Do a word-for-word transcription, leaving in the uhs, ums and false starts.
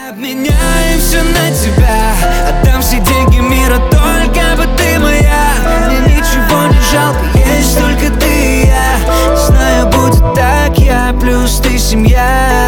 Обменяем все на тебя, отдам все деньги мира, только бы ты моя. Мне ничего не жалко, есть только ты и я. Знаю, будет так, я плюс ты семья.